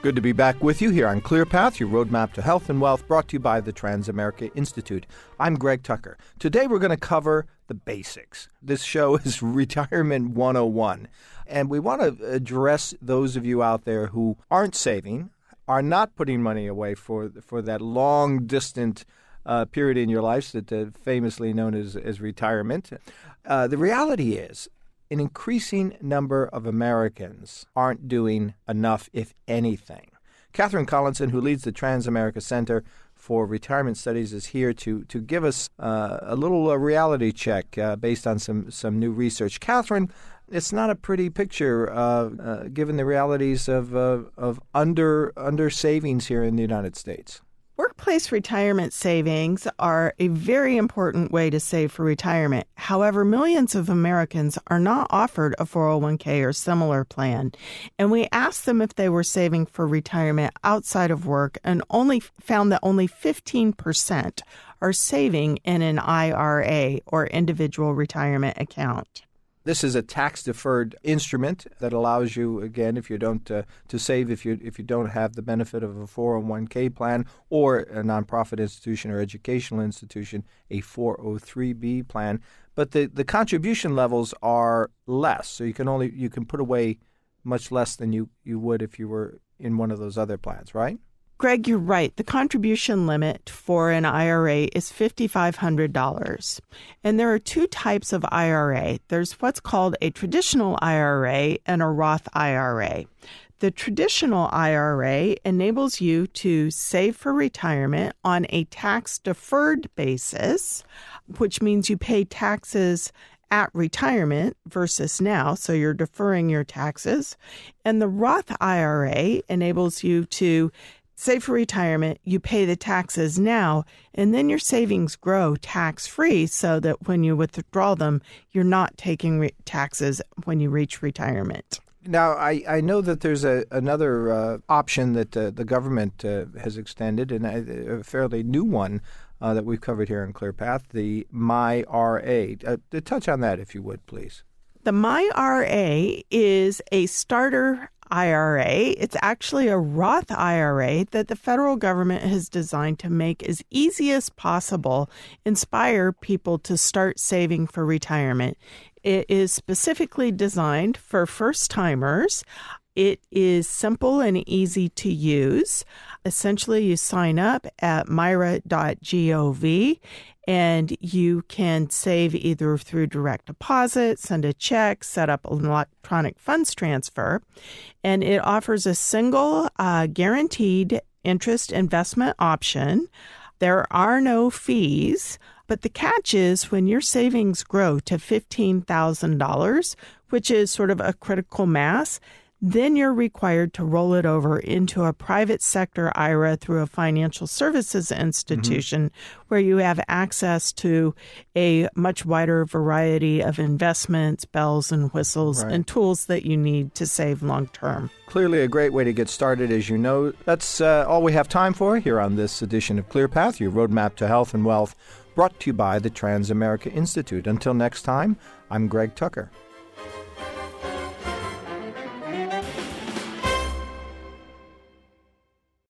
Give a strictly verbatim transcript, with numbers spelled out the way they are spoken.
Good to be back with you here on Clear Path, your roadmap to health and wealth, brought to you by the Transamerica Institute. I'm Greg Tucker. Today we're going to cover the basics. This show is Retirement one oh one, and we want to address those of you out there who aren't saving, are not putting money away for for that long, distant uh, period in your life that uh, famously known as, as retirement. Uh, the reality is, an increasing number of Americans aren't doing enough, if anything. Catherine Collinson, who leads the Transamerica Center for Retirement Studies, is here to to give us uh, a little uh, reality check uh, based on some, some new research. Catherine, it's not a pretty picture uh, uh, given the realities of uh, of under under savings here in the United States. Workplace retirement savings are a very important way to save for retirement. However, millions of Americans are not offered a four oh one k or similar plan. And we asked them if they were saving for retirement outside of work and only found that only fifteen percent are saving in an I R A or individual retirement account. This is a tax-deferred instrument that allows you, again, if you don't uh, to save if you if you don't have the benefit of a four oh one k plan or a nonprofit institution or educational institution, a four oh three b plan. But the, the contribution levels are less, so you can only you can put away much less than you, you would if you were in one of those other plans, right? Greg, you're right. The contribution limit for an I R A is five thousand five hundred dollars. And there are two types of I R A. There's what's called a traditional I R A and a Roth I R A. The traditional I R A enables you to save for retirement on a tax-deferred basis, which means you pay taxes at retirement versus now, so you're deferring your taxes. And the Roth I R A enables you to save for retirement, you pay the taxes now, and then your savings grow tax-free so that when you withdraw them, you're not taking re- taxes when you reach retirement. Now, I, I know that there's a, another uh, option that uh, the government uh, has extended, and a, a fairly new one uh, that we've covered here on Clear Path, the MyRA. Uh, touch on that, if you would, please. The MyRA is a starter I R A. It's actually a Roth I R A that the federal government has designed to make as easy as possible, inspire people to start saving for retirement. It is specifically designed for first-timers. It is simple and easy to use. Essentially, you sign up at myra dot gov, and you can save either through direct deposit, send a check, set up an electronic funds transfer. And it offers a single uh, guaranteed interest investment option. There are no fees, but the catch is when your savings grow to fifteen thousand dollars, which is sort of a critical mass, then you're required to roll it over into a private sector I R A through a financial services institution mm-hmm. where you have access to a much wider variety of investments, bells and whistles, right. and tools that you need to save long term. Clearly a great way to get started, as you know. That's uh, all we have time for here on this edition of Clear Path, your roadmap to health and wealth, brought to you by the Transamerica Institute. Until next time, I'm Greg Tucker.